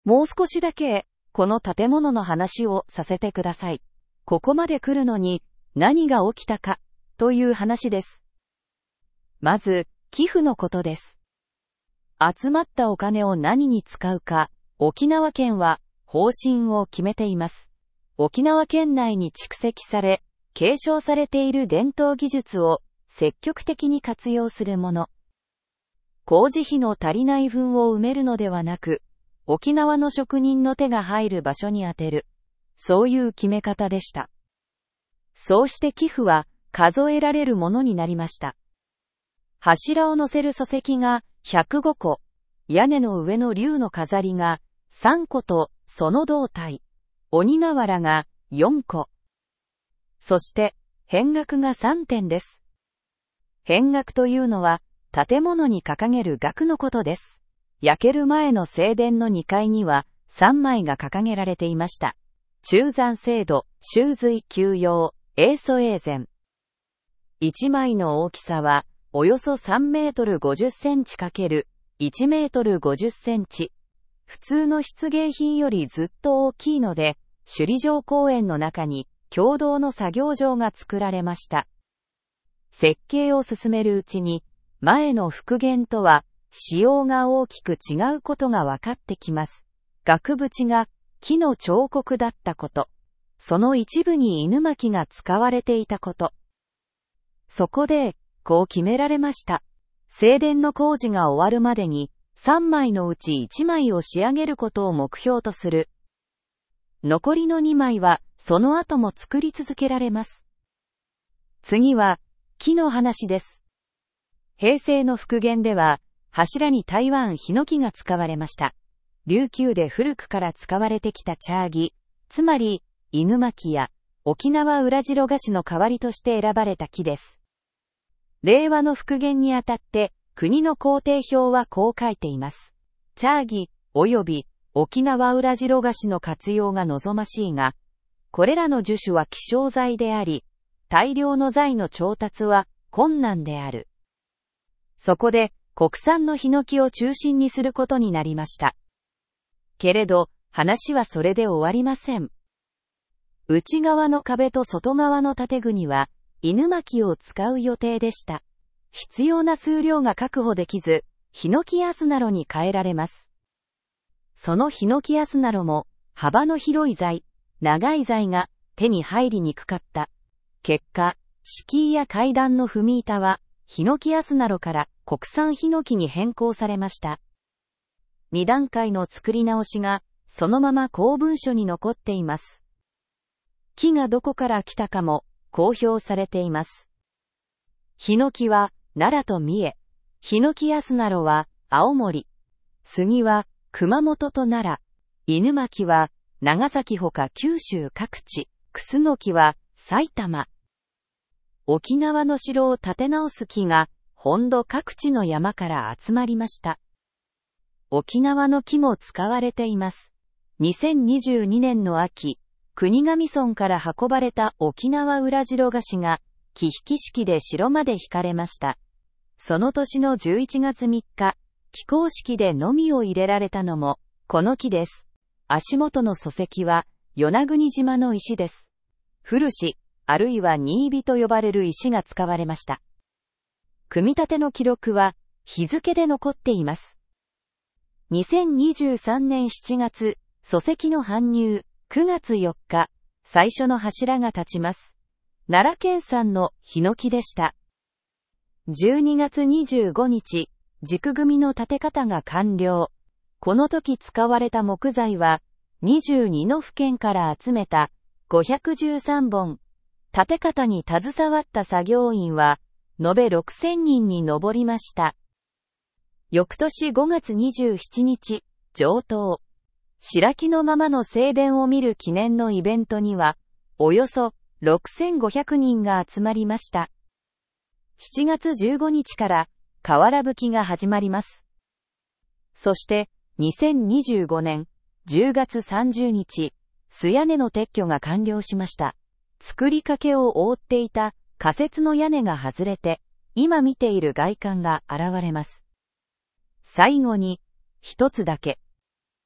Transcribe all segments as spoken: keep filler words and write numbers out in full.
もう少しだけ、この建物の話をさせてください。ここまで来るのに、何が起きたか、という話です。まず、寄付のことです。集まったお金を何に使うか、沖縄県は方針を決めています。沖縄県内に蓄積され、継承されている伝統技術を積極的に活用するもの。工事費の足りない分を埋めるのではなく、沖縄の職人の手が入る場所に充てる。そういう決め方でした。そうして寄付は数えられるものになりました。柱を乗せる礎石がひゃくごこ、屋根の上の竜の飾りがさんことその胴体、鬼瓦がよんこ。そして、扁額がさんてんです。扁額というのは、建物に掲げる額のことです。焼ける前の正殿のにかいにはさんまいが掲げられていました。中山制度、修髄休養、永祖永前。いちまいの大きさは、およそさんメートルごじゅっセンチ×いちメートルごじゅっセンチ。普通の漆芸品よりずっと大きいので、首里城公園の中に共同の作業場が作られました。設計を進めるうちに、前の復元とは仕様が大きく違うことが分かってきます。額縁が木の彫刻だったこと。その一部に犬巻が使われていたこと。そこで、こう決められました。正殿の工事が終わるまでに、さんまいのうちいちまいを仕上げることを目標とする。残りのにまいは、その後も作り続けられます。次は、木の話です。平成の復元では、柱に台湾ヒノキが使われました。琉球で古くから使われてきたチャーギ、つまり、犬巻や沖縄裏白菓子の代わりとして選ばれた木です。令和の復元にあたって、国の工程表はこう書いています。チャーギ、及び沖縄裏白菓子の活用が望ましいが、これらの樹種は希少材であり、大量の材の調達は困難である。そこで、国産のヒノキを中心にすることになりました。けれど、話はそれで終わりません。内側の壁と外側の建具には、犬巻を使う予定でした。必要な数量が確保できず、ヒノキアスナロに変えられます。そのヒノキアスナロも、幅の広い材、長い材が手に入りにくかった。結果、敷居や階段の踏み板は、ヒノキアスナロから国産ヒノキに変更されました。にだんかいの作り直しが、そのまま公文書に残っています。木がどこから来たかも、公表されています。ヒノキは、奈良と三重。ヒノキアスナロは、青森。杉は、熊本と奈良。犬巻は、長崎ほか九州各地。クスノキは、埼玉。沖縄の城を建て直す木が、本土各地の山から集まりました。沖縄の木も使われています。にせんにじゅうにねんの秋、国頭村から運ばれた沖縄裏白菓子が、木引き式で城まで引かれました。その年のじゅういちがつみっか、起工式でのみを入れられたのも、この木です。足元の礎石は、与那国島の石です。古石、あるいは新火と呼ばれる石が使われました。組み立ての記録は、日付で残っています。にせんにじゅうさんねんしちがつ、礎石の搬入、くがつよっか、最初の柱が立ちます。奈良県産のヒノキでした。じゅうにがつにじゅうごにち、軸組みの立て方が完了。この時使われた木材は、にじゅうにの府県から集めたごひゃくじゅうさんぼん。立て方に携わった作業員は、延べろくせんにんに上りました。翌年ごがつにじゅうしちにち、上棟。白木のままの正殿を見る記念のイベントには、およそろくせんごひゃくにんが集まりました。しちがつじゅうごにちから瓦葺きが始まります。そして、にせんにじゅうごねんじゅうがつさんじゅうにち、素屋根の撤去が完了しました。作りかけを覆っていた仮設の屋根が外れて、今見ている外観が現れます。最後に、一つだけ。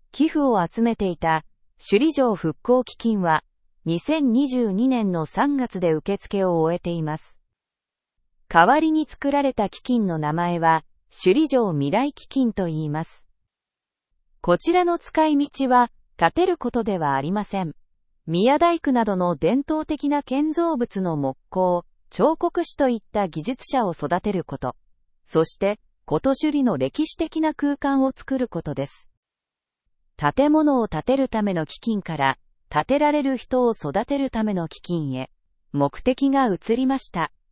寄付を集めていた首里城復興基金はにせんにじゅうにねんのさんがつで受付を終えています。代わりに作られた基金の名前は首里城未来基金と言います。こちらの使い道は建てることではありません。宮大工などの伝統的な建造物の木工、彫刻師といった技術者を育てること。そして、古都首里の歴史的な空間を作ることです。建物を建てるための基金から、建てられる人を育てるための基金へ、目的が移りました。